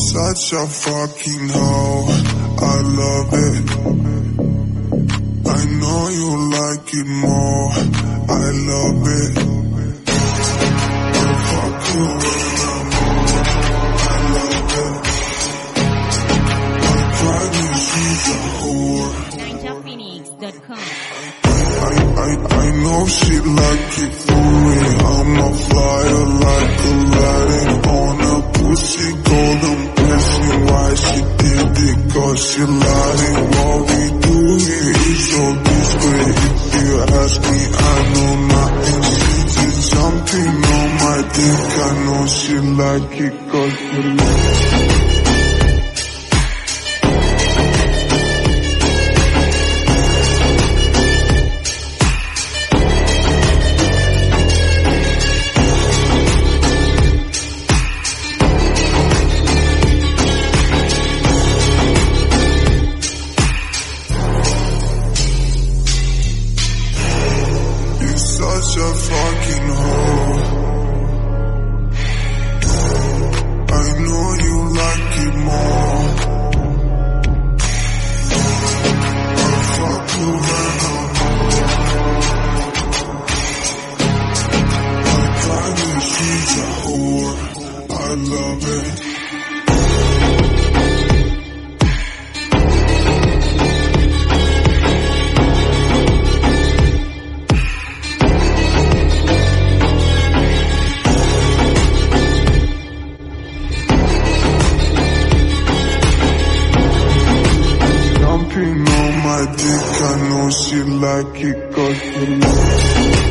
Such a fucking hoe, I love it. I know you like it more, I love it. I fuck you when I'm home, I love it. I drive you, she's a whore. NinjaPhoenix.com. I know she like it for me. I'm a flyer like Aladdin on a pussy golden blessing. Why she did it? Cause she lied. What we do here is so discreet. If you ask me, I know nothing. She's something on my dick. I know she like it cause she lied. Such a fucking hoe. I know you like it more. I fuck you when I'm home. I drive you, she's a whore. I love it. On my dick, I know she like it cause she like it.